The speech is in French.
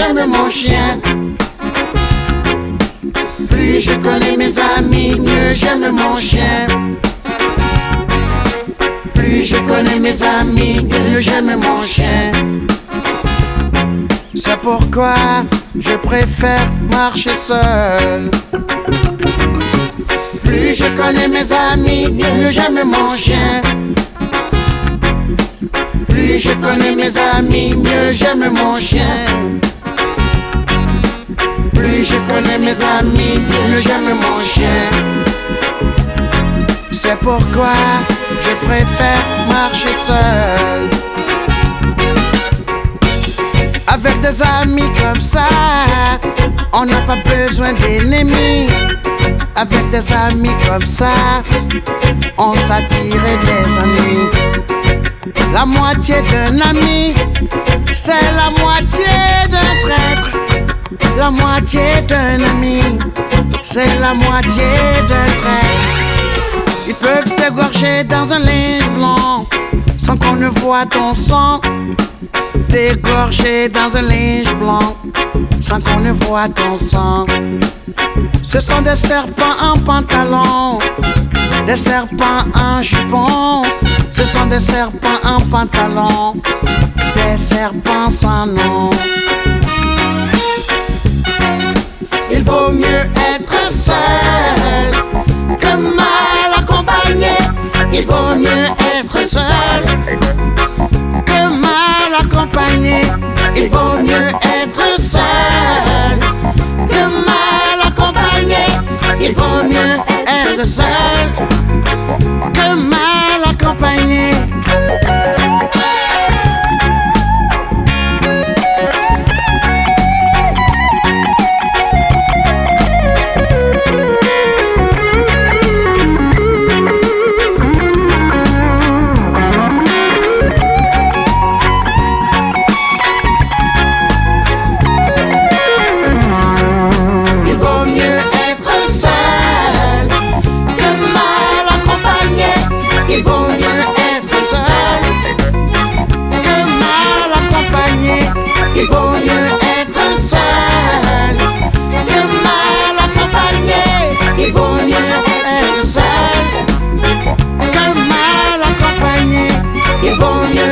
j'aime mon chien. Plus je connais mes amis, mieux j'aime mon chien. Plus je connais mes amis, mieux j'aime mon chien. C'est pourquoi je préfère marcher seul. Plus je connais mes amis, mieux j'aime mon chien. Plus je connais mes amis, mieux j'aime mon chien. Plus je connais mes amis, mieux j'aime mon chien. C'est pourquoi je préfère marcher seul. Avec des amis comme ça, on n'a pas besoin d'ennemis. Avec des amis comme ça, on s'attire des ennuis. La moitié d'un ami, c'est la moitié d'un traître. La moitié d'un ami, c'est la moitié d'un traître. Ils peuvent t'égorger dans un linge blanc sans qu'on ne voie ton sang. T'égorger dans un linge blanc sans qu'on ne voie ton sang. Ce sont des serpents en pantalon, des serpents en jupon. Ce sont des serpents en pantalon, des serpents sans nom. Il vaut mieux être seul que mal accompagné. Il vaut mieux être seul que mal accompagné. Il vaut mieux être seul que mal accompagné. Il vaut mieux être seul que mal accompagné. Il vaut mieux être seul que mal accompagné. Il vaut mieux être seul que mal accompagné. Il vaut mieux être seul que mal accompagné. Il vaut mieux